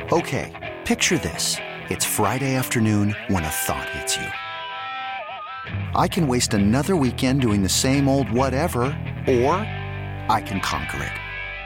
Okay, picture this. It's Friday afternoon when a thought hits you. I can waste another weekend doing the same old whatever, or I can conquer it.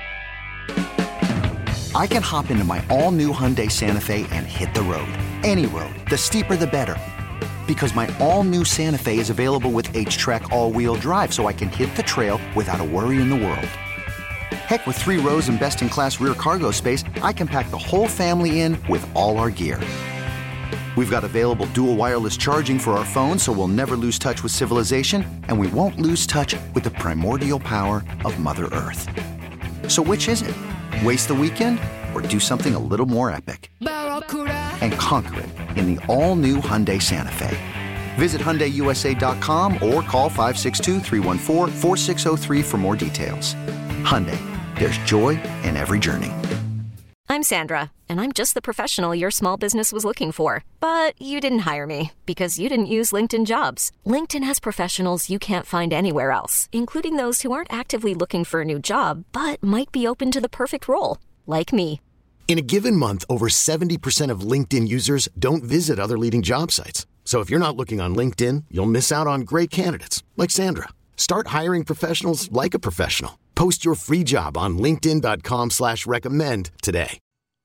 I can hop into my all-new Hyundai Santa Fe and hit the road. Any road. The steeper, the better. Because my all-new Santa Fe is available with H-Track all-wheel drive, so I can hit the trail without a worry in the world. Heck, with 3 rows and best-in-class rear cargo space, I can pack the whole family in with all our gear. We've got available dual wireless charging for our phones, so we'll never lose touch with civilization, and we won't lose touch with the primordial power of Mother Earth. So which is it? Waste the weekend or do something a little more epic? And conquer it in the all-new Hyundai Santa Fe. Visit HyundaiUSA.com or call 562-314-4603 for more details. Hyundai, there's joy in every journey. I'm Sandra, and I'm just the professional your small business was looking for. But you didn't hire me because you didn't use LinkedIn Jobs. LinkedIn has professionals you can't find anywhere else, including those who aren't actively looking for a new job, but might be open to the perfect role, like me. In a given month, over 70% of LinkedIn users don't visit other leading job sites. So if you're not looking on LinkedIn, you'll miss out on great candidates like Sandra. Start hiring professionals like a professional. Post your free job on linkedin.com/recommend today.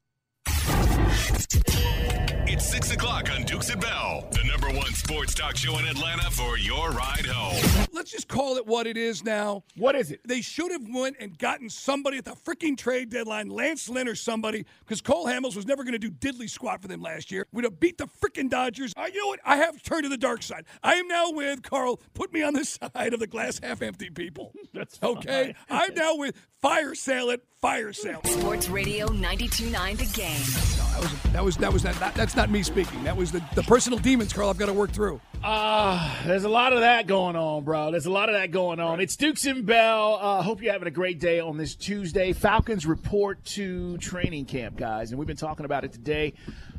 It's 6 o'clock on Dukes and Bell, the number one sports talk show in Atlanta for your ride home. Let's just call it what it is now. What is it? They should have went and gotten somebody at the freaking trade deadline, Lance Lynn or somebody, because Cole Hamels was never going to do diddly squat for them last year. We'd have beat the freaking Dodgers. You know what? I have turned to the dark side. I am now with, Carl, put me on the side of the glass half empty people. That's fine. Okay? I'm now with fire sale it, fire sale it. Sports Radio 92.9 The Game. That's not me speaking. That was the personal demons, Carl, I've got to work through. There's a lot of that going on, bro. There's a lot of that going on. It's Dukes and Bell. Hope you're having a great day on this Tuesday. Falcons report to training camp, guys, and we've been talking about it today.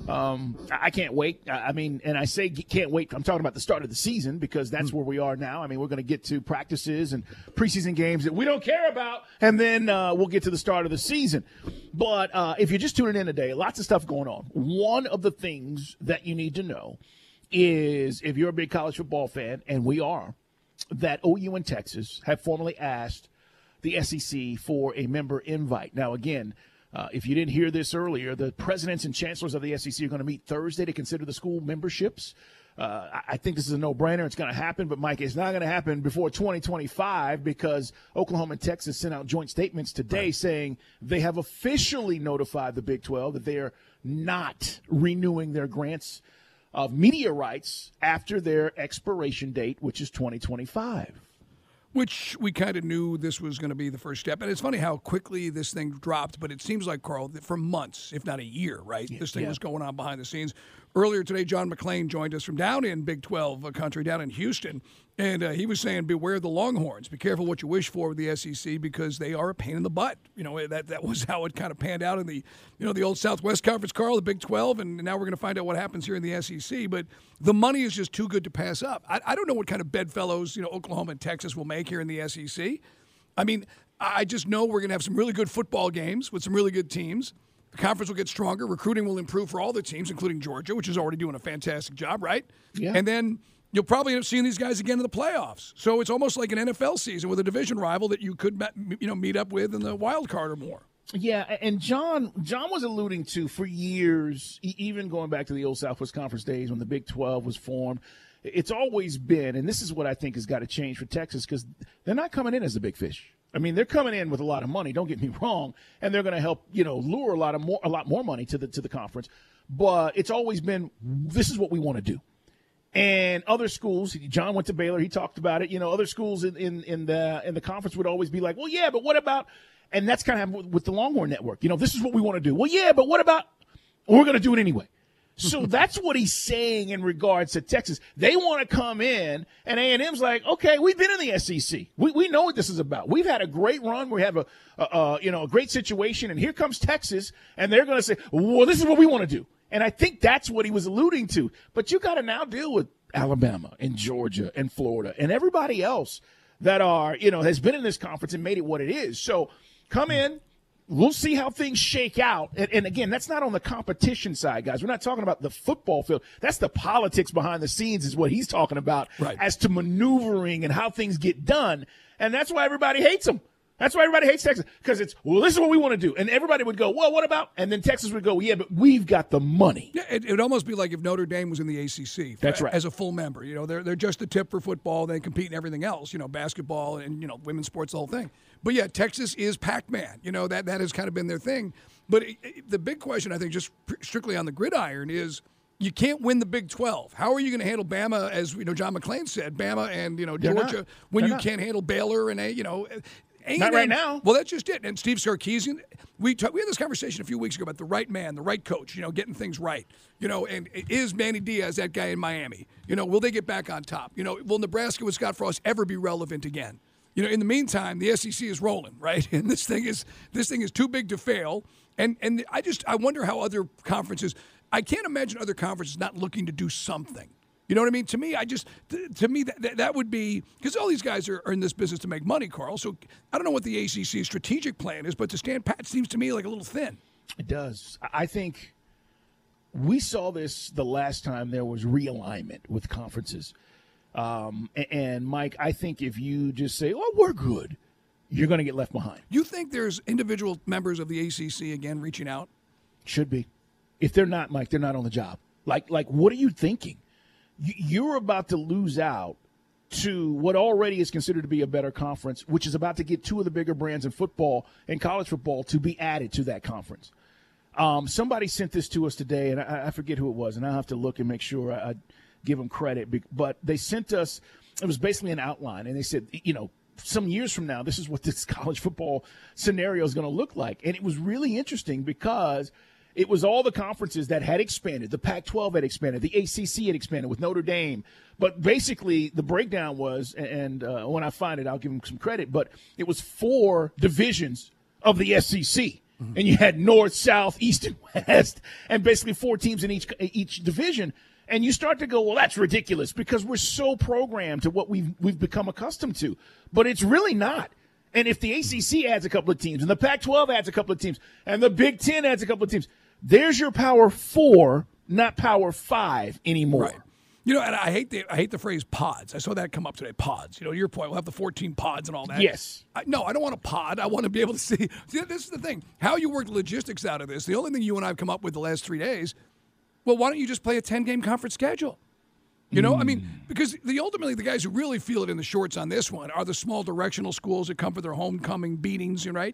I can't wait. And I say can't wait. I'm talking about the start of the season because that's where we are now. I mean, we're going to get to practices and preseason games that we don't care about, and then we'll get to the start of the season. But if you're just tuning in today, lots of stuff going on. One of the things that you need to know is if you're a big college football fan, and we are, that OU and Texas have formally asked the SEC for a member invite. Now, again, if you didn't hear this earlier, the presidents and chancellors of the SEC are going to meet Thursday to consider the school memberships. I think this is a no-brainer. It's going to happen, but, Mike, it's not going to happen before 2025 because Oklahoma and Texas sent out joint statements today saying they have officially notified the Big 12 that they are not renewing their grants of media rights after their expiration date, which is 2025. Which we kind of knew this was going to be the first step. And it's funny how quickly this thing dropped, but it seems like, Carl, that for months, if not a year, right, this thing was going on behind the scenes. Earlier today, John McClain joined us from down in Big 12 country, down in Houston, and he was saying, beware the Longhorns. Be careful what you wish for with the SEC because they are a pain in the butt. You know, that was how it kind of panned out in the, the old Southwest Conference, Carl, the Big 12, and now we're going to find out what happens here in the SEC. But the money is just too good to pass up. I don't know what kind of bedfellows, Oklahoma and Texas will make here in the SEC. I mean, I just know we're going to have some really good football games with some really good teams. The conference will get stronger. Recruiting will improve for all the teams, including Georgia, which is already doing a fantastic job, right? Yeah. And then you'll probably end up seeing these guys again in the playoffs. So it's almost like an NFL season with a division rival that you could, meet up with in the wild card or more. Yeah, and John was alluding to for years, even going back to the old Southwest Conference days when the Big 12 was formed, it's always been, and this is what I think has got to change for Texas because they're not coming in as the big fish. I mean, they're coming in with a lot of money. Don't get me wrong, and they're going to help, lure a lot more money to the conference. But it's always been, this is what we want to do. And other schools, John went to Baylor. He talked about it. Other schools in the conference would always be like, well, yeah, but what about? And that's kind of with the Longhorn Network. This is what we want to do. Well, yeah, but what about? We're going to do it anyway. So that's what he's saying in regards to Texas. They want to come in, and A&M's like, okay, we've been in the SEC. We know what this is about. We've had a great run. We have a great situation, and here comes Texas, and they're going to say, well, this is what we want to do. And I think that's what he was alluding to. But you got to now deal with Alabama and Georgia and Florida and everybody else that are, has been in this conference and made it what it is. So come in, we'll see how things shake out. And again, that's not on the competition side, guys. We're not talking about the football field. That's the politics behind the scenes is what he's talking about as to maneuvering and how things get done. And that's why everybody hates them. That's why everybody hates Texas, because it's, well, this is what we want to do. And everybody would go, well, what about? And then Texas would go, yeah, but we've got the money. Yeah, it would almost be like if Notre Dame was in the ACC. That's right. As a full member. They're just the tip for football. They compete in everything else, basketball and, women's sports, the whole thing. But, yeah, Texas is Pac-Man. That has kind of been their thing. But the big question, I think, just strictly on the gridiron is you can't win the Big 12. How are you going to handle Bama, as John McClain said, Bama and, Georgia, when you can't handle Baylor and, not right now. Well, that's just it. And Steve Sarkisian, we had this conversation a few weeks ago about the right man, the right coach, getting things right. And is Manny Diaz that guy in Miami? Will they get back on top? Will Nebraska with Scott Frost ever be relevant again? In the meantime, the SEC is rolling, right? And this thing is too big to fail. And I wonder how other conferences. I can't imagine other conferences not looking to do something. You know what I mean? To me, that would be – because all these guys are in this business to make money, Carl. So I don't know what the ACC's strategic plan is, but to stand pat seems to me like a little thin. It does. I think we saw this the last time there was realignment with conferences. And, Mike, I think if you just say, oh, we're good, you're going to get left behind. You think there's individual members of the ACC, again, reaching out? Should be. If they're not, Mike, they're not on the job. Like what are you thinking? You're about to lose out to what already is considered to be a better conference, which is about to get two of the bigger brands in football and college football to be added to that conference. Somebody sent this to us today, and I forget who it was, and I'll have to look and make sure I give them credit. But they sent us – it was basically an outline, and they said, some years from now, this is what this college football scenario is going to look like. And it was really interesting because – it was all the conferences that had expanded. The Pac-12 had expanded. The ACC had expanded with Notre Dame. But basically, the breakdown was, and when I find it, I'll give them some credit, but it was 4 divisions of the SEC. Mm-hmm. And you had North, South, East, and West, and basically 4 teams in each division. And you start to go, well, that's ridiculous because we're so programmed to what we've become accustomed to. But it's really not. And if the ACC adds a couple of teams, and the Pac-12 adds a couple of teams, and the Big Ten adds a couple of teams, there's your Power 4, not Power 5 anymore. Right. And I hate the phrase pods. I saw that come up today. Pods. To your point, we'll have the 14 pods and all that. Yes. No, I don't want a pod. I want to be able to see. This is the thing. How you work logistics out of this. The only thing you and I have come up with the last 3 days. Well, why don't you just play a 10-game conference schedule? I mean, because ultimately the guys who really feel it in the shorts on this one are the small directional schools that come for their homecoming beatings, right?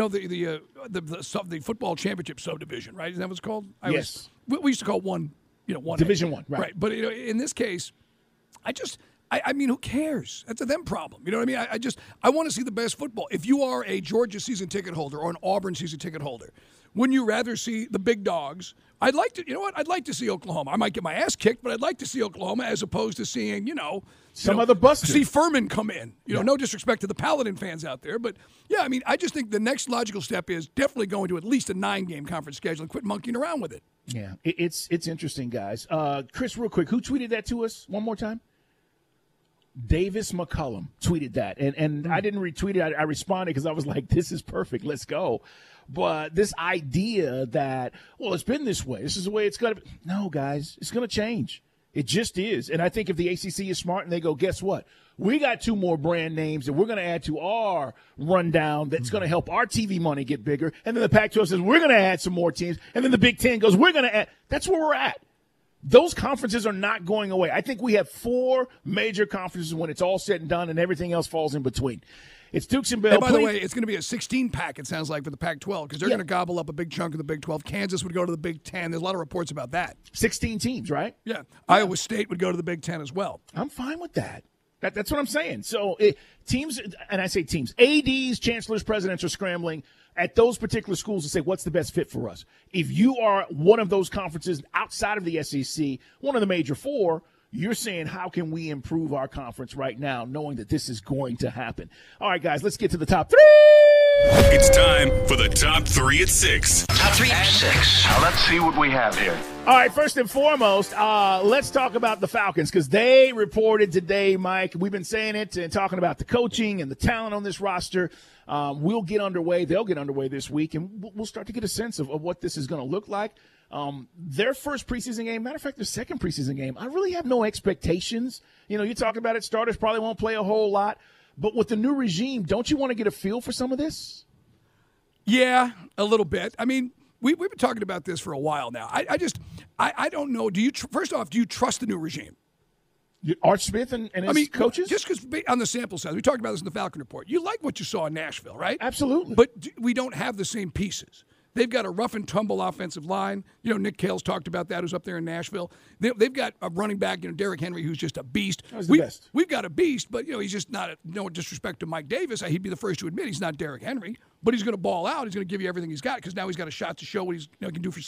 The football championship subdivision, right? Is that what it's called? Yes. We used to call one, one Division 1, right? But in this case, I mean, who cares? That's a them problem. You know what I mean? I want to see the best football. If you are a Georgia season ticket holder or an Auburn season ticket holder, wouldn't you rather see the big dogs? I'd like to see Oklahoma. I might get my ass kicked, but I'd like to see Oklahoma as opposed to seeing, some other busters. See Furman come in. No disrespect to the Paladin fans out there, but yeah, I mean, I just think the next logical step is definitely going to at least a 9-game conference schedule and quit monkeying around with it. Yeah, it's interesting, guys. Chris, real quick, who tweeted that to us one more time? Davis McCullum tweeted that, and I didn't retweet it. I responded because I was like, this is perfect. Let's go. But this idea that, well, it's been this way. This is the way it's going to be. No, guys, it's going to change. It just is. And I think if the ACC is smart and they go, guess what? We got 2 more brand names that we're going to add to our rundown that's going to help our TV money get bigger. And then the Pac-12 says, we're going to add some more teams. And then the Big Ten goes, we're going to add. That's where we're at. Those conferences are not going away. I think we have 4 major conferences when it's all said and done and everything else falls in between. It's Dukes and Bell. And by the way, it's going to be a 16-pack, it sounds like, for the Pac-12 because they're going to gobble up a big chunk of the Big 12. Kansas would go to the Big 10. There's a lot of reports about that. 16 teams, right? Yeah. Iowa State would go to the Big 10 as well. I'm fine with that. That's what I'm saying. So teams, and I say teams, ADs, chancellors, presidents are scrambling at those particular schools to say what's the best fit for us. If you are one of those conferences outside of the SEC, one of the major 4, you're saying how can we improve our conference right now knowing that this is going to happen. All right, guys, let's get to the top 3. It's time for the top 3 at 6. Top 3 at 6. Now let's see what we have here. All right, first and foremost, let's talk about the Falcons because they reported today, Mike. We've been saying it and talking about the coaching and the talent on this roster. we'll get underway. They'll get underway this week, and we'll start to get a sense of what this is going to look like. Their first preseason game, matter of fact, their second preseason game, I really have no expectations. You know, you talk about it, starters probably won't play a whole lot. But with the new regime, don't you want to get a feel for some of this? Yeah, a little bit. I mean, we've been talking about this for a while now. I don't know. First off, do you trust the new regime? Art Smith and his coaches? Just because on the sample size, we talked about this in the Falcon Report. You like what you saw in Nashville, right? Absolutely. But we don't have the same pieces. They've got a rough and tumble offensive line. You know, Nick Cale's talked about that, who's up there in Nashville. They've got a running back, Derrick Henry, who's just a beast. That the best. We've got a beast, but, he's just not, no disrespect to Mike Davis. He'd be the first to admit he's not Derrick Henry, but he's going to ball out. He's going to give you everything he's got because now he's got a shot to show what he's can do for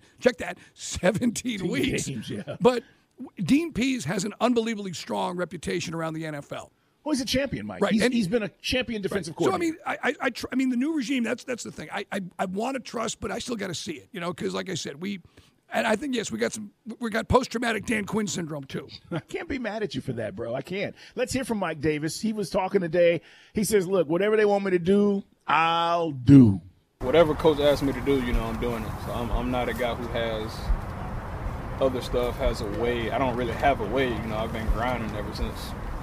17 weeks. Games, yeah. But Dean Pease has an unbelievably strong reputation around the NFL. Well, he's a champion, Mike. Right. He's been a champion defensive coordinator. So, I mean, the new regime, that's the thing. I want to trust, but I still got to see it, because like I said, and I think, yes, we got post-traumatic Dan Quinn syndrome, too. I can't be mad at you for that, bro. I can't. Let's hear from Mike Davis. He was talking today. He says, look, whatever they want me to do, I'll do. Whatever coach asks me to do, I'm doing it. So I'm not a guy who has other stuff, has a way. I don't really have a way. I've been grinding ever since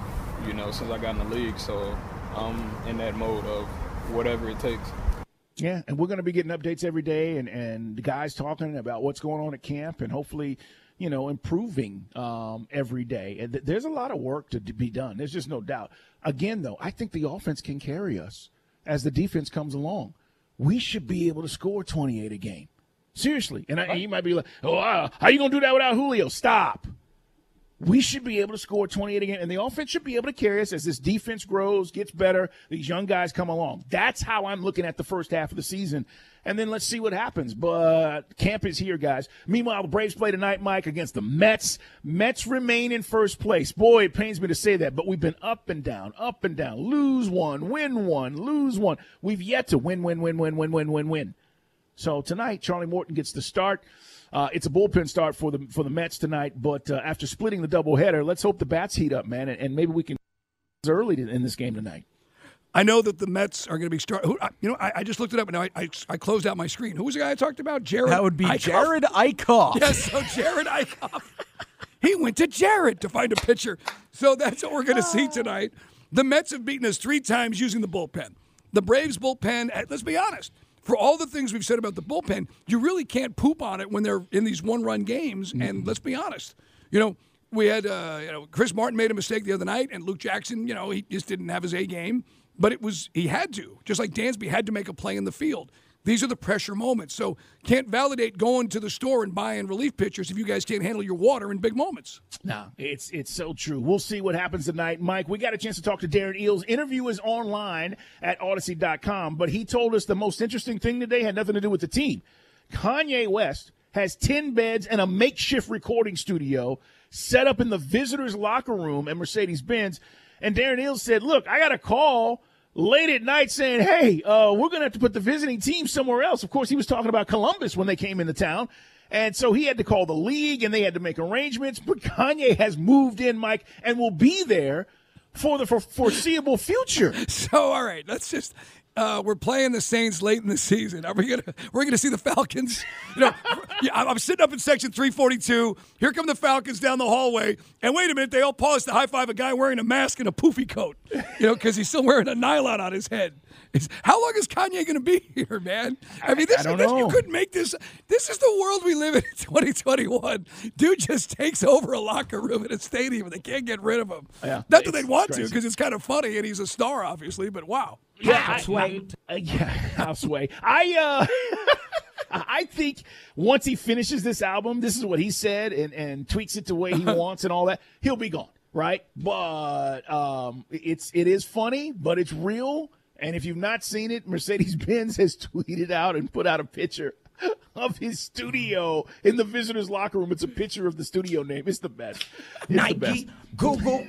I got in the league. So I'm in that mode of whatever it takes. Yeah, and we're going to be getting updates every day and the guys talking about what's going on at camp and hopefully, improving every day. And there's a lot of work to be done. There's just no doubt. Again, though, I think the offense can carry us as the defense comes along. We should be able to score 28 a game. Seriously. And you might be like, how are you going to do that without Julio? Stop. We should be able to score 28 again, and the offense should be able to carry us as this defense grows, gets better, these young guys come along. That's how I'm looking at the first half of the season, and then let's see what happens. But camp is here, guys. Meanwhile, the Braves play tonight, Mike, against the Mets. Mets remain in first place. Boy, it pains me to say that, but we've been up and down, lose one, win one, lose one. We've yet to win. So tonight, Charlie Morton gets the start. It's a bullpen start for the Mets tonight, but after splitting the doubleheader, let's hope the bats heat up, man, and maybe we can early in this game tonight. I know that the Mets are going to be starting. I just looked it up, and now I closed out my screen. Who was the guy I talked about? Jared. That would be Eichhoff. Jared Eichhoff. Yes, so Jared Eichhoff. He went to Jared to find a pitcher. So that's what we're going to see tonight. The Mets have beaten us 3 times using the bullpen. The Braves bullpen, let's be honest, for all the things we've said about the bullpen, you really can't poop on it when they're in these one-run games. Mm-hmm. And let's be honest, we had Chris Martin made a mistake the other night, and Luke Jackson, he just didn't have his A game. But he had to, just like Dansby had to make a play in the field. These are the pressure moments. So can't validate going to the store and buying relief pitchers if you guys can't handle your water in big moments. No, it's so true. We'll see what happens tonight. Mike, we got a chance to talk to Darren Eales. Interview is online at Odyssey.com, but he told us the most interesting thing today had nothing to do with the team. Kanye West has 10 beds and a makeshift recording studio set up in the visitors' locker room at Mercedes-Benz. And Darren Eales said, look, I got a call late at night saying, hey, we're going to have to put the visiting team somewhere else. Of course, he was talking about Columbus when they came into town. And so he had to call the league, and they had to make arrangements. But Kanye has moved in, Mike, and will be there for the foreseeable future. So, all right, let's just we're playing the Saints late in the season. We're gonna see the Falcons. I'm sitting up in section 342. Here come the Falcons down the hallway, and wait a minute, they all pause to high five a guy wearing a mask and a poofy coat. Because he's still wearing a nylon on his head. How long is Kanye going to be here, man? I mean, I don't know. You couldn't make this. This is the world we live in 2021. Dude just takes over a locker room in a stadium, and they can't get rid of him. Yeah, not that they'd want to, because it's kind of funny, and he's a star, obviously, but wow. Yeah, I'll sway. I think once he finishes this album, this is what he said, and tweaks it the way he wants and all that, he'll be gone, right? But it is funny, but it's real. And if you've not seen it, Mercedes-Benz has tweeted out and put out a picture of his studio in the visitors' locker room. It's a picture of the studio name. It's the best. Nike, the best. Google.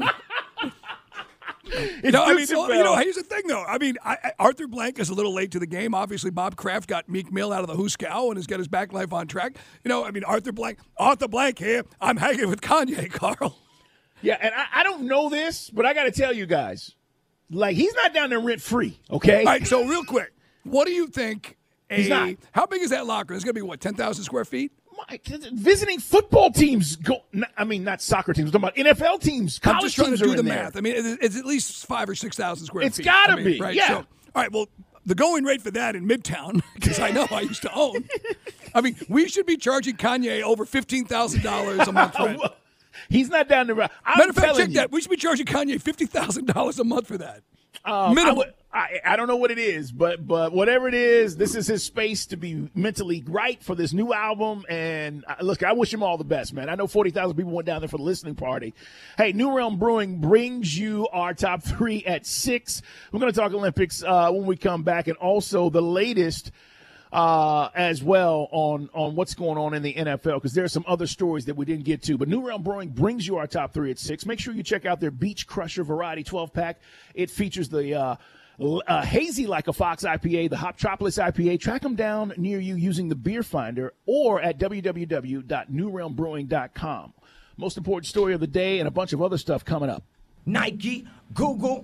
Here's the thing, though. I mean, Arthur Blank is a little late to the game. Obviously, Bob Kraft got Meek Mill out of the Hooskow and has got his back life on track. Arthur Blank here. I'm hanging with Kanye, Carl. Yeah, and I don't know this, but I got to tell you guys, Like, he's not down there rent free, okay? All right, so real quick, what do you think? He's not. How big is that locker? It's going to be, what, 10,000 square feet? Visiting football teams go. I mean, not soccer teams. I'm talking about NFL teams. College I'm just trying teams to do are the in there. math. I mean, it's at least 5,000 or 6,000 square feet. It's got to be, right? yeah. So, all right, well, the going rate for that in Midtown, because I know I used to own. I mean, we should be charging Kanye over $15,000 a month rent. He's not down the road. Matter of fact, check that. We should be charging Kanye $50,000 a month for that. Minimum. I don't know what it is, but whatever it is, this is his space to be mentally right for this new album. And look, I wish him all the best, man. I know 40,000 people went down there for the listening party. Hey, New Realm Brewing brings you our top 3 at 6. We're going to talk Olympics when we come back, and also the latest as well on what's going on in the NFL, because there are some other stories that we didn't get to. But New Realm Brewing brings you our top 3 at 6. Make sure you check out their Beach Crusher Variety 12-pack. It features the Hazy Like a Fox IPA, the Hop Tropolis IPA. Track them down near you using the Beer Finder or at www.newrealmbrewing.com. Most important story of the day and a bunch of other stuff coming up. Nike, Google.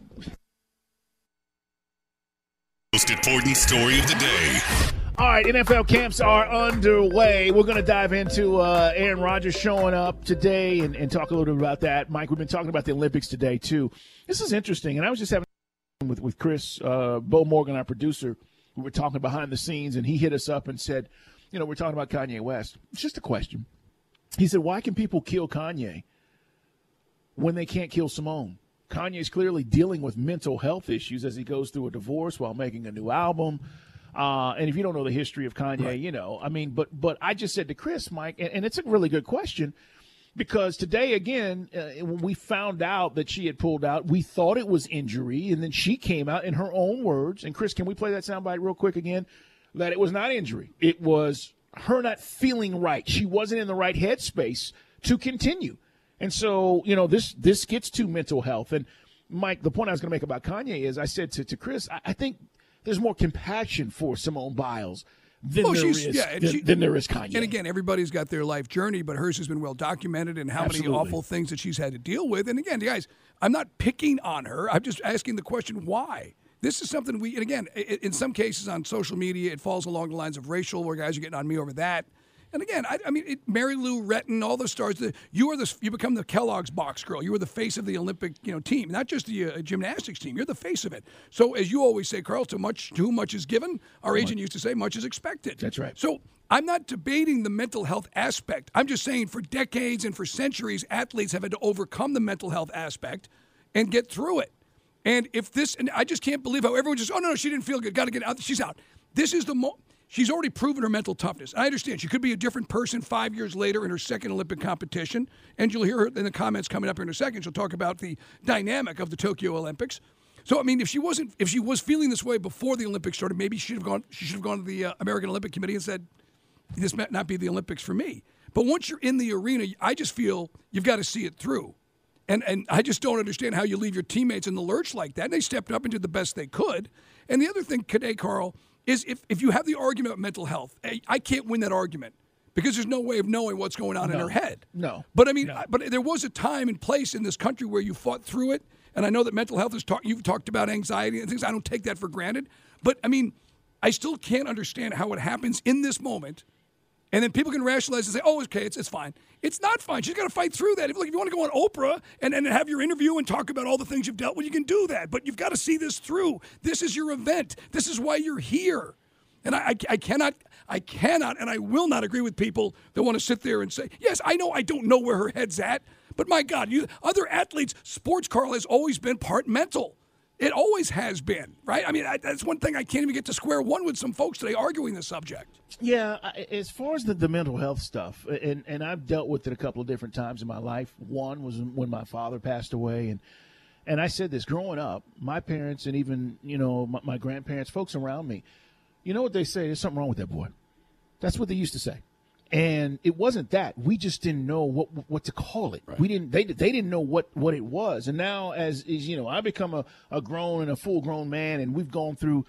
Most important story of the day. All right, NFL camps are underway. We're going to dive into Aaron Rodgers showing up today and talk a little bit about that. Mike, we've been talking about the Olympics today, too. This is interesting, and I was just having with Chris, Bo Morgan, our producer. We were talking behind the scenes, and he hit us up and said, we're talking about Kanye West. It's just a question. He said, why can people kill Kanye when they can't kill Simone? Kanye's clearly dealing with mental health issues as he goes through a divorce while making a new album. And if you don't know the history of Kanye, right. But I just said to Chris, Mike, and it's a really good question, because today, again, when we found out that she had pulled out, we thought it was injury, and then she came out in her own words. And, Chris, can we play that soundbite real quick again? That it was not injury. It was her not feeling right. She wasn't in the right headspace to continue. And so, this gets to mental health. And, Mike, the point I was going to make about Kanye is I said to Chris, I think there's more compassion for Simone Biles than there is Kanye. And again, everybody's got their life journey, but hers has been well documented, and how many awful things that she's had to deal with. And again, guys, I'm not picking on her. I'm just asking the question, why? This is something and again, in some cases on social media, it falls along the lines of racial, where guys are getting on me over that. And again, Mary Lou Retton, all the stars, you become the Kellogg's box girl. You were the face of the Olympic team, not just the gymnastics team. You're the face of it. So as you always say, Carl, too much is given. Our agent used to say, much is expected. That's right. So I'm not debating the mental health aspect. I'm just saying for decades and for centuries, athletes have had to overcome the mental health aspect and get through it. And and I just can't believe how everyone just, oh, no, she didn't feel good. Got to get out. She's out. This is she's already proven her mental toughness. I understand she could be a different person 5 years later in her second Olympic competition, and you'll hear her in the comments coming up in a second. She'll talk about the dynamic of the Tokyo Olympics. So, if she was feeling this way before the Olympics started, maybe she should have gone to the American Olympic Committee and said, this might not be the Olympics for me. But once you're in the arena, I just feel you've got to see it through. And I just don't understand how you leave your teammates in the lurch like that. And they stepped up and did the best they could. And the other thing today, Carl, is if you have the argument of mental health, I can't win that argument because there's no way of knowing what's going on in her head. No. But but there was a time and place in this country where you fought through it. And I know that mental health you've talked about anxiety and things. I don't take that for granted. But I still can't understand how it happens in this moment. And then people can rationalize and say, oh, okay, it's fine. It's not fine. She's got to fight through that. If you want to go on Oprah and have your interview and talk about all the things you've dealt with, you can do that. But you've got to see this through. This is your event. This is why you're here. And I cannot, and I will not agree with people that want to sit there and say, yes, I know I don't know where her head's at. But my God, other athletes, sports, Carl, has always been part mental. It always has been, right? That's one thing I can't even get to square one with some folks today arguing this subject. Yeah, as far as the mental health stuff, and I've dealt with it a couple of different times in my life. One was when my father passed away, and I said this, growing up, my parents and even, my grandparents, folks around me, you know what they say? There's something wrong with that boy. That's what they used to say. And it wasn't that. We just didn't know what to call it. Right. They didn't know what it was. And now as I become a grown and a full-grown man, and we've gone through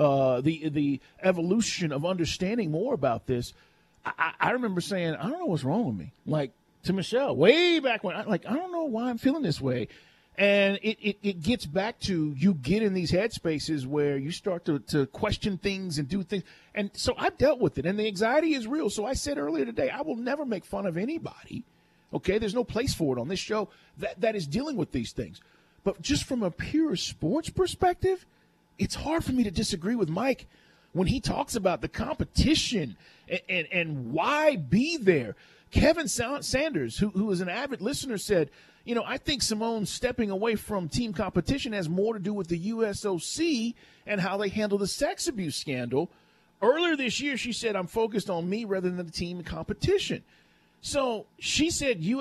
the evolution of understanding more about this. I remember saying, I don't know what's wrong with me. Like to Michelle, way back when, I don't know why I'm feeling this way. And it gets back to you get in these headspaces where you start to question things and do things. And so I've dealt with it, and the anxiety is real. So I said earlier today, I will never make fun of anybody, okay? There's no place for it on this show that is dealing with these things. But just from a pure sports perspective, it's hard for me to disagree with Mike when he talks about the competition and why be there. Kevin Sanders, who is an avid listener, said, I think Simone stepping away from team competition has more to do with the USOC and how they handle the sex abuse scandal. Earlier this year, she said, I'm focused on me rather than the team competition. So she said the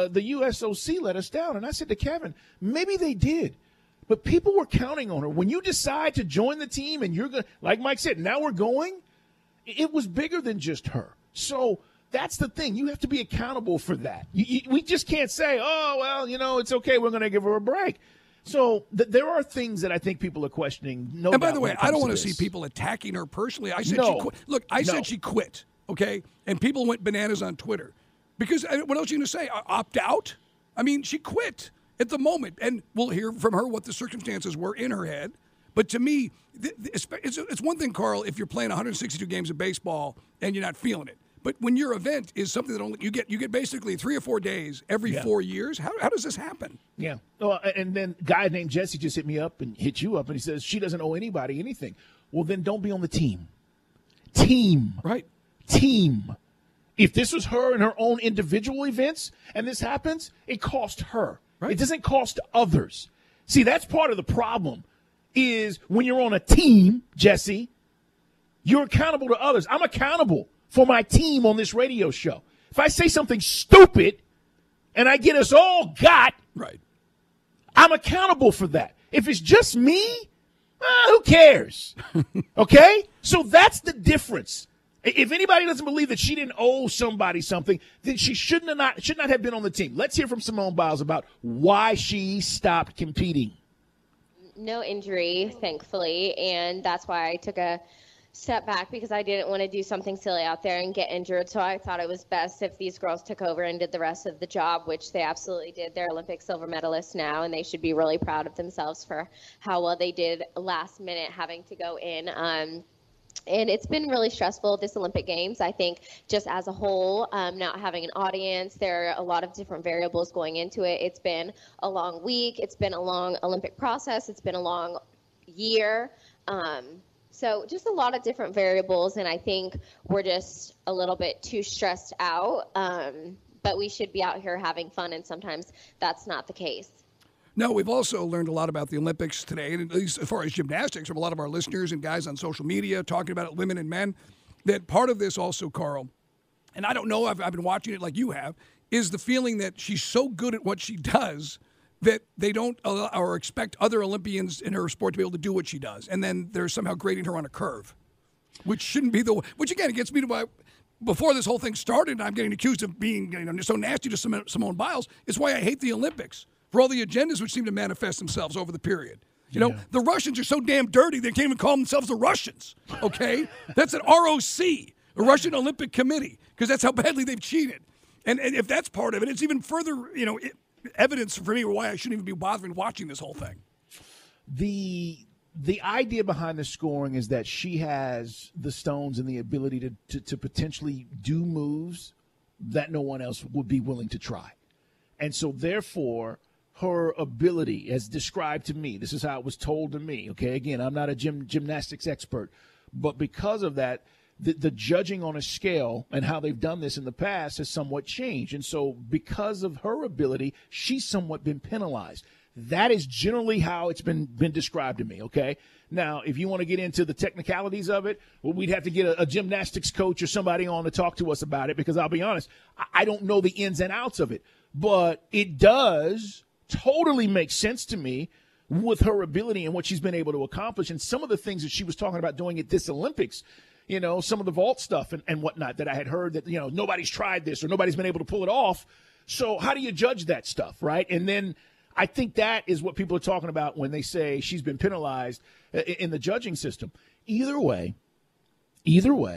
USOC let us down. And I said to Kevin, maybe they did. But people were counting on her. When you decide to join the team and you're going to, like Mike said, now we're going, it was bigger than just her. So that's the thing. You have to be accountable for that. We just can't say, oh, well, it's okay. We're going to give her a break. So there are things that I think people are questioning. And by the way, I don't want to see people attacking her personally. I said she quit. Look, I said she quit, okay? And people went bananas on Twitter. Because what else are you going to say? Opt out? I mean, she quit at the moment. And we'll hear from her what the circumstances were in her head. But to me, it's one thing, Carl, if you're playing 162 games of baseball and you're not feeling it. But when your event is something that only you get basically 3 or 4 days every 4 years, how does this happen? Yeah. Well, and then a guy named Jesse just hit me up and hit you up, and he says she doesn't owe anybody anything. Well, then don't be on the team. Team. Right. Team. If this was her and her own individual events and this happens, it cost her. Right. It doesn't cost others. See, that's part of the problem is when you're on a team, Jesse, you're accountable to others. I'm accountable for my team on this radio show. If I say something stupid and I get us all got, right, I'm accountable for that. If it's just me, who cares? Okay? So that's the difference. If anybody doesn't believe that she didn't owe somebody something, then she should not have been on the team. Let's hear from Simone Biles about why she stopped competing. No injury, thankfully, and that's why I took a step back because I didn't want to do something silly out there and get injured. So I thought it was best if these girls took over and did the rest of the job, which they absolutely did. They're Olympic silver medalists now, and they should be really proud of themselves for how well they did last minute having to go in. And it's been really stressful, this Olympic Games. I think just as a whole, not having an audience, there are a lot of different variables going into it. It's been a long week. It's been a long Olympic process. It's been a long year. So just a lot of different variables, and I think we're just a little bit too stressed out. But we should be out here having fun, and sometimes that's not the case. No, we've also learned a lot about the Olympics today, and at least as far as gymnastics, from a lot of our listeners and guys on social media talking about it, women and men, that part of this also, Carl, and I don't know, I've been watching it like you have, is the feeling that she's so good at what she does that they don't allow or expect other Olympians in her sport to be able to do what she does. And then they're somehow grading her on a curve, which shouldn't be the way. Which, again, it gets me to my, before this whole thing started, I'm getting accused of being so nasty to Simone Biles. It's why I hate the Olympics, for all the agendas which seem to manifest themselves over the period. You know, the Russians are so damn dirty, they can't even call themselves the Russians, okay? That's an ROC, a Russian Olympic Committee, because that's how badly they've cheated. And if that's part of it, it's even further, evidence for me why I shouldn't even be bothering watching this whole thing. The idea behind the scoring is that she has the stones and the ability to potentially do moves that no one else would be willing to try. And so, therefore, her ability, as described to me, this is how it was told to me, okay? Again, I'm not a gymnastics expert, but because of that, the judging on a scale and how they've done this in the past has somewhat changed. And so because of her ability, she's somewhat been penalized. That is generally how it's been described to me, okay? Now, if you want to get into the technicalities of it, well, we'd have to get a gymnastics coach or somebody on to talk to us about it, because I'll be honest, I don't know the ins and outs of it. But it does totally make sense to me with her ability and what she's been able to accomplish and some of the things that she was talking about doing at this Olympics. Some of the vault stuff and whatnot that I had heard that, nobody's tried this or nobody's been able to pull it off. So how do you judge that stuff, right? And then I think that is what people are talking about when they say she's been penalized in the judging system. Either way,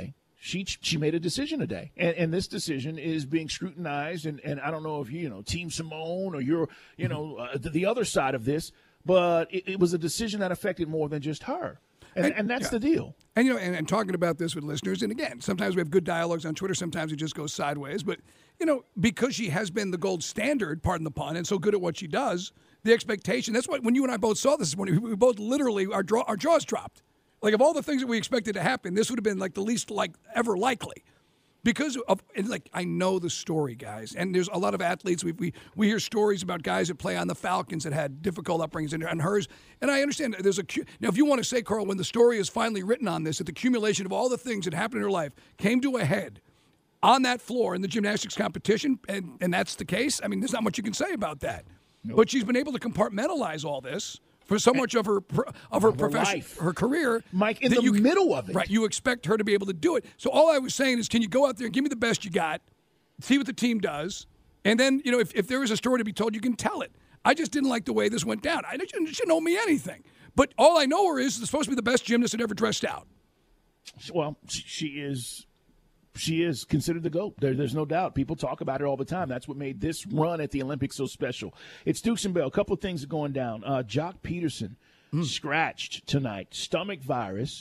she made a decision today, and this decision is being scrutinized. And I don't know if Team Simone or you're the other side of this, but it was a decision that affected more than just her. And that's the deal. And and talking about this with listeners, and again, sometimes we have good dialogues on Twitter, sometimes it just goes sideways. But because she has been the gold standard, pardon the pun, and so good at what she does, the expectation. That's what when you and I both saw this morning, we both literally our jaws dropped. Like of all the things that we expected to happen, this would have been like the least ever likely. Because of, and I know the story, guys, and there's a lot of athletes. We hear stories about guys that play on the Falcons that had difficult upbringings, and hers. And I understand there's now. If you want to say, Carl, when the story is finally written on this, that the accumulation of all the things that happened in her life came to a head on that floor in the gymnastics competition, and that's the case. I mean, there's not much you can say about that. Nope. But she's been able to compartmentalize all this for so much of her profession, her career, Mike, in the middle of it. Right, you expect her to be able to do it. So all I was saying is, can you go out there and give me the best you got, see what the team does, and then if there is a story to be told, you can tell it. I just didn't like the way this went down. She didn't owe me anything. But all I know her is supposed to be the best gymnast that ever dressed out. Well, she is. She is considered the GOAT. There's no doubt. People talk about it all the time. That's what made this run at the Olympics so special. It's Dukes and Bell. A couple of things are going down. Jock Peterson scratched tonight. Stomach virus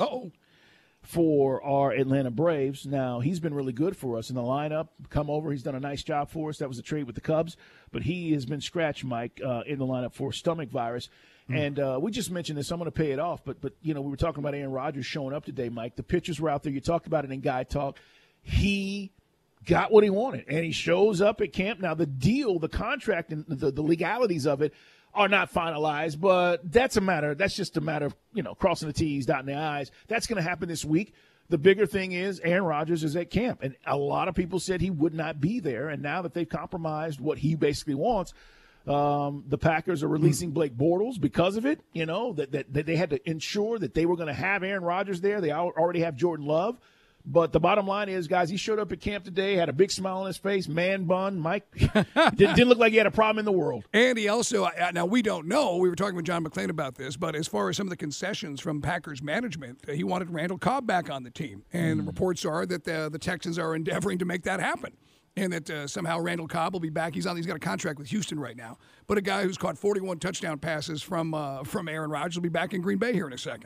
for our Atlanta Braves. Now, he's been really good for us in the lineup. Come over. He's done a nice job for us. That was a trade with the Cubs. But he has been scratched, Mike, in the lineup for stomach virus. And we just mentioned this. I'm going to pay it off. But we were talking about Aaron Rodgers showing up today, Mike. The pitchers were out there. You talked about it in Guy Talk. He got what he wanted, and he shows up at camp. Now, the deal, the contract, and the legalities of it are not finalized, but that's just a matter of, crossing the T's, dotting the I's. That's going to happen this week. The bigger thing is Aaron Rodgers is at camp, and a lot of people said he would not be there, and now that they've compromised what he basically wants, the Packers are releasing Blake Bortles because of it, that they had to ensure that they were going to have Aaron Rodgers there. They already have Jordan Love. But the bottom line is, guys, he showed up at camp today, had a big smile on his face, man bun. Mike didn't look like he had a problem in the world. And he also, now we don't know, we were talking with John McClain about this, but as far as some of the concessions from Packers management, he wanted Randall Cobb back on the team. And the reports are that the Texans are endeavoring to make that happen. And that somehow Randall Cobb will be back. He's got a contract with Houston right now. But a guy who's caught 41 touchdown passes from Aaron Rodgers will be back in Green Bay here in a second.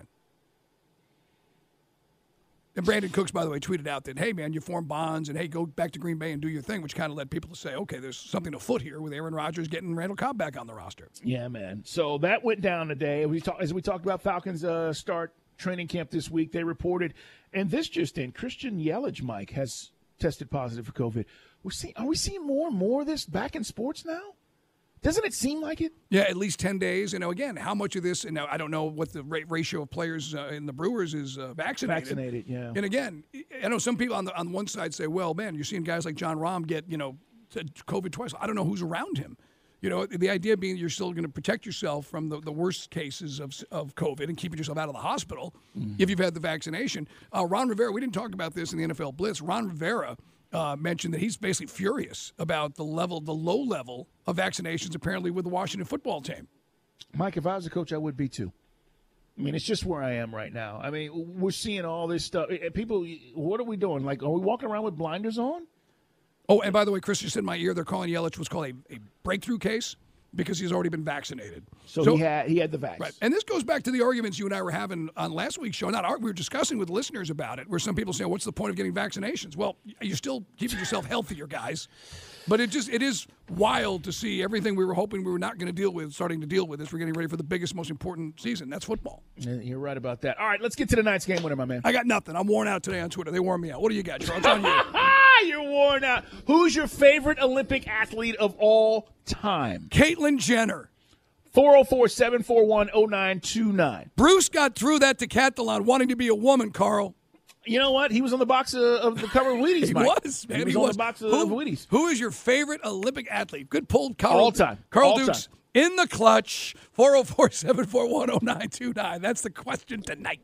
And Brandon Cooks, by the way, tweeted out that, hey, man, you form bonds, and, hey, go back to Green Bay and do your thing, which kind of led people to say, okay, there's something afoot here with Aaron Rodgers getting Randall Cobb back on the roster. Yeah, man. So that went down today. As we talked about Falcons start training camp this week, they reported, and this just in, Christian Yelich, Mike, has tested positive for COVID. Are we seeing more and more of this back in sports now? Doesn't it seem like it? Yeah, at least 10 days. Again, how much of this, and now I don't know what the ratio of players in the Brewers is vaccinated. Vaccinated, yeah. And again, I know some people on one side say, well, man, you're seeing guys like John Rahm get, COVID twice. I don't know who's around him. The idea being you're still going to protect yourself from the worst cases of COVID and keeping yourself out of the hospital if you've had the vaccination. Ron Rivera, we didn't talk about this in the NFL Blitz. Ron Rivera mentioned that he's basically furious about the low level of vaccinations apparently with the Washington football team. Mike, if I was a coach, I would be too. I mean, it's just where I am right now. I mean, we're seeing all this stuff. People, what are we doing? Like, are we walking around with blinders on? Oh, and by the way, Chris just in my ear, they're calling Yelich what's called a breakthrough case because he's already been vaccinated. So he had the vax. Right. And this goes back to the arguments you and I were having on last week's show. We were discussing with listeners about it, where some people say, what's the point of getting vaccinations? Well, you're still keeping yourself healthier, guys. But it is wild to see everything we were hoping we were not going to deal with, starting to deal with as we're getting ready for the biggest, most important season. That's football. You're right about that. All right, let's get to tonight's game winner, my man. I got nothing. I'm worn out today on Twitter. They wore me out. What do you got, Charles? On you. You're worn out. Who's your favorite Olympic athlete of all time? Caitlyn Jenner. 404-741-0929. Bruce got through that decathlon wanting to be a woman, Carl. You know what? He was on the box of the cover of Wheaties, Mike. He was, man. He was on the box of Wheaties. Who is your favorite Olympic athlete? Good pull, Carl. All time. Carl all Dukes time. In the clutch. 404-741-0929. That's the question tonight.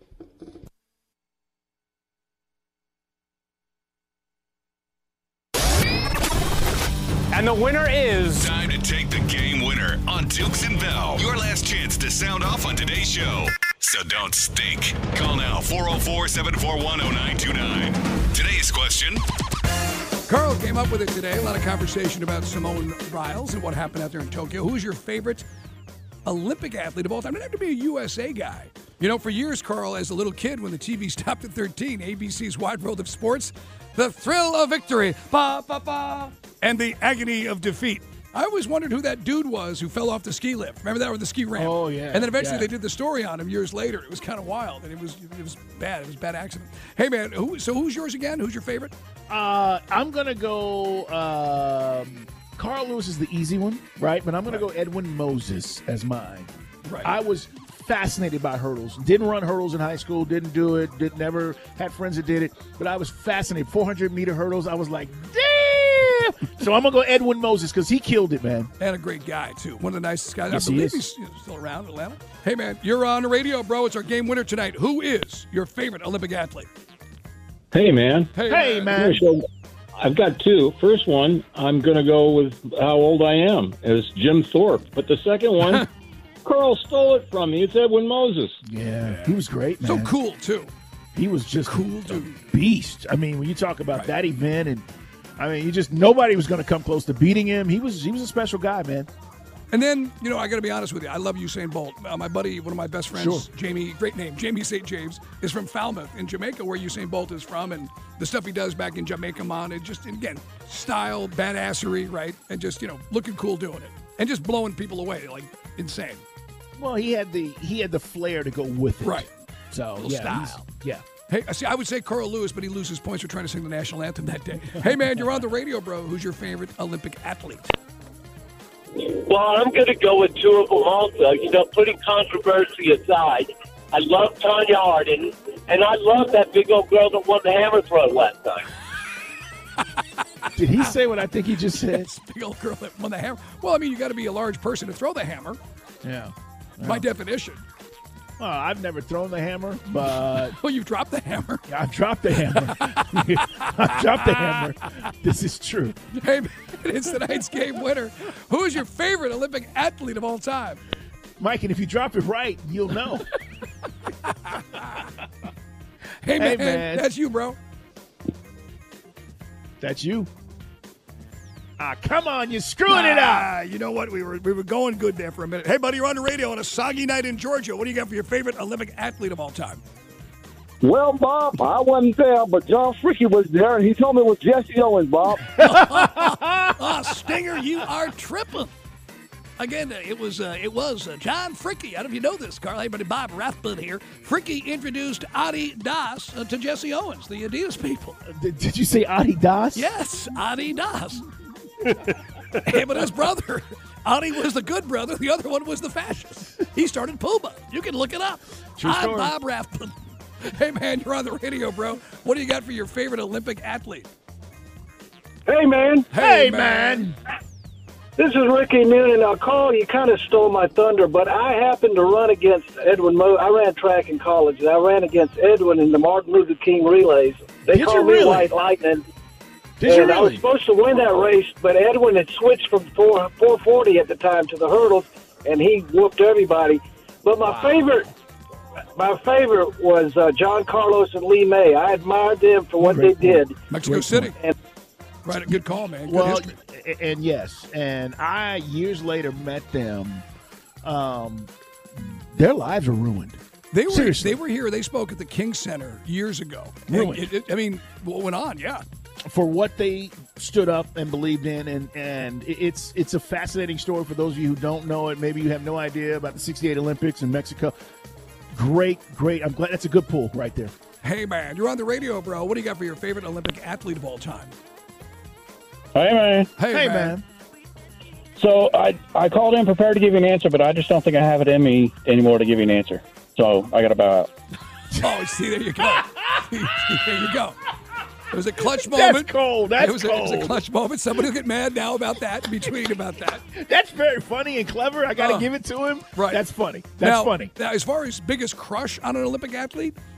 And the winner is... Time to take the game winner on Dukes and Bell. Your last chance to sound off on today's show. So don't stink. Call now, 404-741-0929. Today's question. Carl came up with it today. A lot of conversation about Simone Biles and what happened out there in Tokyo. Who's your favorite Olympic athlete of all time? It doesn't have to be a USA guy. You know, for years, Carl, as a little kid, when the TV stopped at 13, ABC's Wide World of Sports, the thrill of victory, ba, ba, ba, and the agony of defeat. I always wondered who that dude was who fell off the ski lift. Remember that, with the ski ramp? Oh, yeah. And then eventually they did the story on him years later. It was kind of wild, and it was bad. It was a bad accident. Hey, man, who's yours again? Who's your favorite? I'm going to go Carl Lewis is the easy one, right? But I'm going to go Edwin Moses as mine. Right. I was fascinated by hurdles. Didn't run hurdles in high school. Didn't do it. Never had friends that did it. But I was fascinated. 400-meter hurdles. I was like, damn! So I'm going to go Edwin Moses because he killed it, man. And a great guy, too. One of the nicest guys. Yes, I believe he is. he's still around in Atlanta. Hey, man, you're on the radio, bro. It's our game winner tonight. Who is your favorite Olympic athlete? Hey, man. Hey, man. I've got two. First one, I'm going to go with how old I am, as Jim Thorpe. But the second one, Carl stole it from me. It's Edwin Moses. Yeah, he was great, man. So cool, too. He was just cool, dude. Beast. I mean, when you talk about that event, and I mean, nobody was going to come close to beating him. He was a special guy, man. And then, you know, I got to be honest with you. I love Usain Bolt. My buddy, one of my best friends, Jamie, great name, Jamie St. James, is from Falmouth in Jamaica, where Usain Bolt is from, and the stuff he does back in Jamaica, man, it just, again, style, badassery, right? And just, you know, looking cool doing it. And just blowing people away, like, insane. Well, he had the flair to go with it. Right. So, style. Yeah. Hey, see, I would say Carl Lewis, but he loses points for trying to sing the national anthem that day. Hey, man, you're on the radio, bro. Who's your favorite Olympic athlete? Well, I'm going to go with two of them also. You know, putting controversy aside, I love Tanya Harding, and I love that big old girl that won the hammer throw last time. Did he say what I think he just said? Big old girl that won the hammer. Well, I mean, you got to be a large person to throw the hammer. Yeah. By definition. Well, I've never thrown the hammer, but... Well, you've dropped the hammer. Yeah, I've dropped the hammer. I've dropped the hammer. This is true. Hey, man, it's tonight's game winner. Who is your favorite Olympic athlete of all time? Mike, and if you drop it right, you'll know. Hey, man, that's you, bro. That's you. Come on, you're screwing it up. You know what? We were going good there for a minute. Hey, buddy, you're on the radio on a soggy night in Georgia. What do you got for your favorite Olympic athlete of all time? Well, Bob, I wasn't there, but John Fricky was there, and he told me it was Jesse Owens, Bob. Stinger, you are tripping. Again, it was John Fricky. I don't know if you know this, Carl. Hey, buddy, Bob Rathbun here. Fricky introduced Adidas to Jesse Owens, the Adidas people. Did you say Adidas? Yes, Adidas. Him and his brother. Adi was the good brother. The other one was the fascist. He started Puma. You can look it up. True I'm story. Bob Rathbun. Hey, man, you're on the radio, bro. What do you got for your favorite Olympic athlete? Hey, man. Hey, man. This is Ricky Noonan. Now, Carl, you kind of stole my thunder, but I happened to run against Edwin I ran track in college, and I ran against Edwin in the Martin Luther King relays. They called me White Lightning. And I was supposed to win that race, but Edwin had switched from 440 at the time to the hurdles, and he whooped everybody. But my favorite was John Carlos and Lee May. I admired them for what they did. Mexico City. Right, a good call, man. Good Well, history. and yes, and I years later met them. Their lives were ruined. They Seriously. were here. They spoke at the King Center years ago. Ruined. I mean, what went on? Yeah. For what they stood up and believed in, and it's a fascinating story for those of you who don't know it. Maybe you have no idea about the '68 Olympics in Mexico. Great. I'm glad that's a good pull right there. Hey, man, you're on the radio, bro. What do you got for your favorite Olympic athlete of all time? Hey, man. Hey, man. So I called in prepared to give you an answer, but I just don't think I have it in me anymore to give you an answer. So I got to bow out. Oh, see, there you go. There you go. It was a clutch moment. That's cold. That's it was a clutch moment. Somebody will get mad now about that. Be tweeting about that. That's very funny and clever. I got to give it to him. Right. That's funny. That's funny. Now, as far as biggest crush on an Olympic athlete,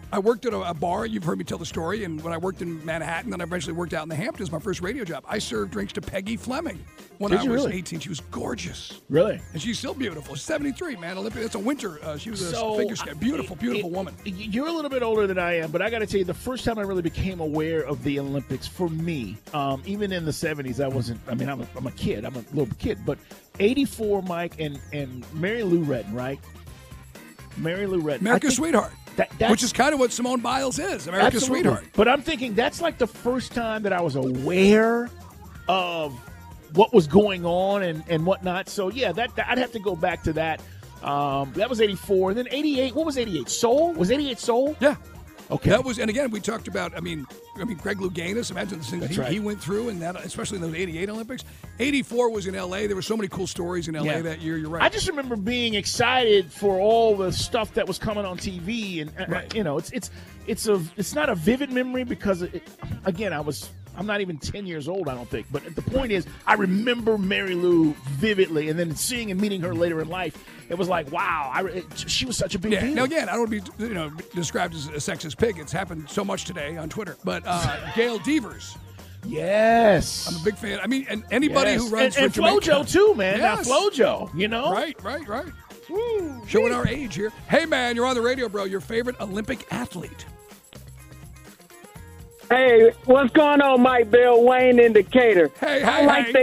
I worked at a bar. You've heard me tell the story. And when I worked in Manhattan, then I eventually worked out in the Hamptons, my first radio job. I served drinks to Peggy Fleming when I was 18. She was gorgeous. Really? And she's still beautiful. She's 73, man. Olympic. It's a winter. She was a figure skater. Beautiful woman. You're a little bit older than I am, but I got to tell you, the first time I really became aware of the Olympics for me, even in the 70s, I wasn't. I mean, I'm a kid. I'm a little kid, but 84, Mike, and Mary Lou Retton, right? Mary Lou Retton, America's Sweetheart. Which is kind of what Simone Biles is, America's Sweetheart. But I'm thinking that's like the first time that I was aware of what was going on and whatnot. So, yeah, that I'd have to go back to that. That was 84. Then 88, what was 88? Soul? Was 88 Soul? Yeah. Okay. That was, and again, we talked about, I mean, Greg Louganis, imagine the things he went through, and that, especially in those 88 Olympics. 84 was in L.A. There were so many cool stories in L.A. that year. You're right. I just remember being excited for all the stuff that was coming on TV, and you know, it's not a vivid memory because, again, I'm not even 10 years old, I don't think. But the point is, I remember Mary Lou vividly, and then seeing and meeting her later in life, it was like, wow, she was such a big deal. Now, again, I don't want to be described as a sexist pig. It's happened so much today on Twitter. But Gail Devers. Yes. I'm a big fan. I mean, and anybody who runs and for Jamaica. FloJo, too, man. Yes. Now, FloJo, you know? Right. Woo. Showing our age here. Hey, man, you're on the radio, bro. Your favorite Olympic athlete. Hey, what's going on, Mike Bell, Wayne in Decatur? I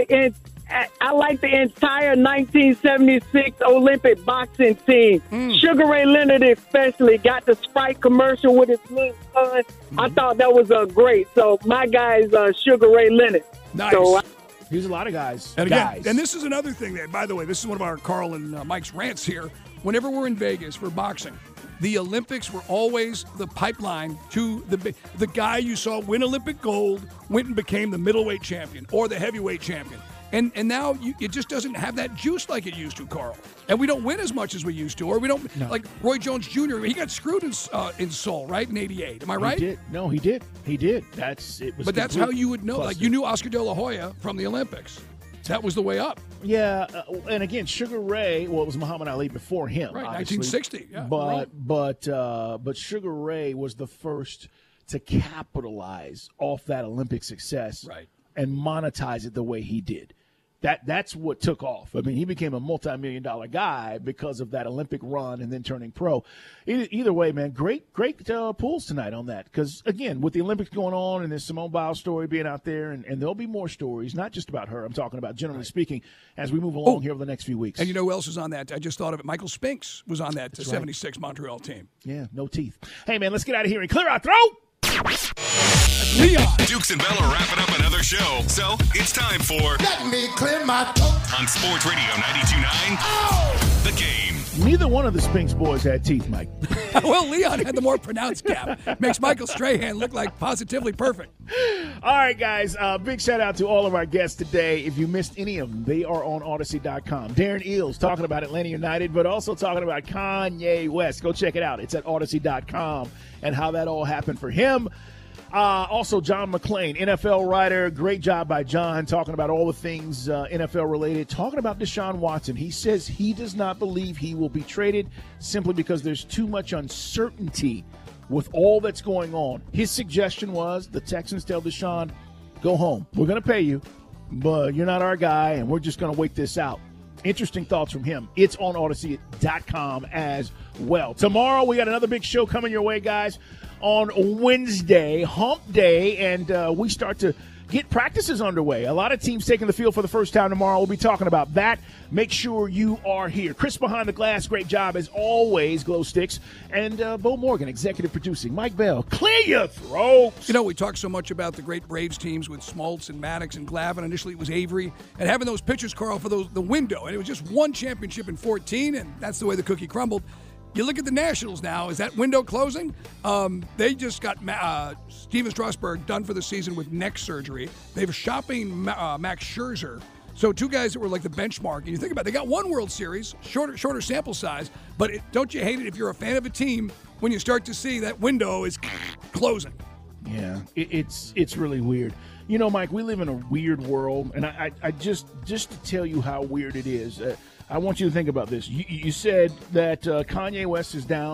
like the entire 1976 Olympic boxing team. Sugar Ray Leonard especially got the Sprite commercial with his little son. I thought that was great. So my guy is Sugar Ray Leonard. Nice. So, here's a lot of guys. And again, and this is another thing that, by the way, this is one of our Carl and Mike's rants here. Whenever we're in Vegas for boxing, the Olympics were always the pipeline to the guy you saw win Olympic gold, went and became the middleweight champion or the heavyweight champion. And now it just doesn't have that juice like it used to, Carl. And we don't win as much as we used to, or we don't like Roy Jones Jr. He got screwed in Seoul, right, in '88. Am I right? He did. No, he did. But that's how you would know. Like you knew Oscar De La Hoya from the Olympics. That was the way up. Yeah, and again, Sugar Ray. Well, it was Muhammad Ali before him, right? Obviously. 1960. Yeah, but Sugar Ray was the first to capitalize off that Olympic success, right, and monetize it the way he did. That's what took off. I mean, he became a multi-million-dollar guy because of that Olympic run and then turning pro. Either way, man, great pools tonight on that. Because, again, with the Olympics going on and this Simone Biles story being out there, and there'll be more stories, not just about her. I'm talking about, generally speaking, as we move along here over the next few weeks. And you know who else is on that? I just thought of it. Michael Spinks was on that 76 Montreal team. Yeah, no teeth. Hey, man, let's get out of here and clear our throat. Leon. Dukes and Bell are wrapping up another show, so it's time for Let Me Clear My Throat on Sports Radio 92.9. The Game. Neither one of the Spinks boys had teeth, Mike. Well, Leon had the more pronounced gap. Makes Michael Strahan look like positively perfect. All right, guys. Big shout out to all of our guests today. If you missed any of them, they are on Odyssey.com. Darren Eales talking about Atlanta United, but also talking about Kanye West. Go check it out. It's at Odyssey.com and how that all happened for him. Also, John McClain, NFL writer. Great job by John talking about all the things NFL related. Talking about Deshaun Watson. He says he does not believe he will be traded simply because there's too much uncertainty with all that's going on. His suggestion was the Texans tell Deshaun, go home. We're going to pay you, but you're not our guy, and we're just going to wait this out. Interesting thoughts from him. It's on Odyssey.com as well. Tomorrow, we got another big show coming your way, guys. On Wednesday, Hump Day, and we start to get practices underway. A lot of teams taking the field for the first time tomorrow. We'll be talking about that. Make sure you are here. Chris behind the glass, great job as always, Glow Sticks. And Bo Morgan, executive producing. Mike Bell, clear your throats. You know, we talked so much about the great Braves teams with Smoltz and Maddox and Glavine. Initially, it was Avery. And having those pitchers, Carl, for the window. And it was just one championship in 14, and that's the way the cookie crumbled. You look at the Nationals now. Is that window closing? They just got Steven Strasburg done for the season with neck surgery. They're shopping Max Scherzer. So two guys that were like the benchmark. And you think about it, they got one World Series, shorter sample size. But don't you hate it if you're a fan of a team when you start to see that window is closing? Yeah, it's really weird. You know, Mike, we live in a weird world. And I just to tell you how weird it is, I want you to think about this. You said that Kanye West is down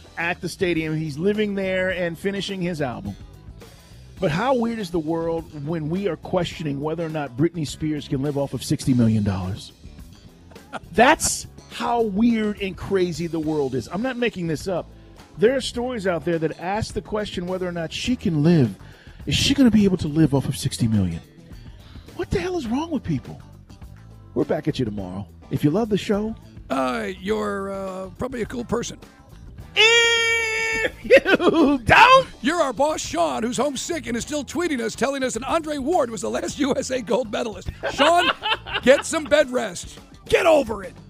at the stadium. He's living there and finishing his album. But how weird is the world when we are questioning whether or not Britney Spears can live off of $60 million? That's how weird and crazy the world is. I'm not making this up. There are stories out there that ask the question whether or not she can live. Is she going to be able to live off of $60 million? What the hell is wrong with people? We're back at you tomorrow. If you love the show, you're probably a cool person. If you don't, you're our boss, Sean, who's homesick and is still tweeting us, telling us that Andre Ward was the last USA gold medalist. Sean, get some bed rest. Get over it.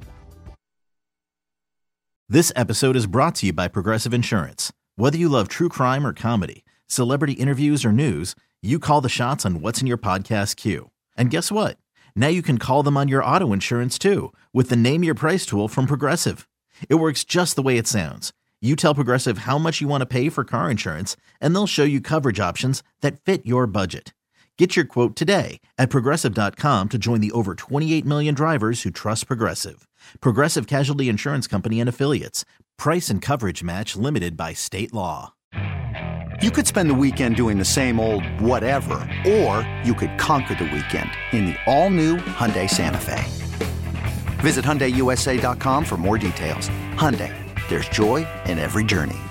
This episode is brought to you by Progressive Insurance. Whether you love true crime or comedy, celebrity interviews or news, you call the shots on what's in your podcast queue. And guess what? Now you can call them on your auto insurance too with the Name Your Price tool from Progressive. It works just the way it sounds. You tell Progressive how much you want to pay for car insurance, and they'll show you coverage options that fit your budget. Get your quote today at Progressive.com to join the over 28 million drivers who trust Progressive. Progressive Casualty Insurance Company and Affiliates. Price and coverage match limited by state law. You could spend the weekend doing the same old whatever, or you could conquer the weekend in the all-new Hyundai Santa Fe. Visit HyundaiUSA.com for more details. Hyundai, there's joy in every journey.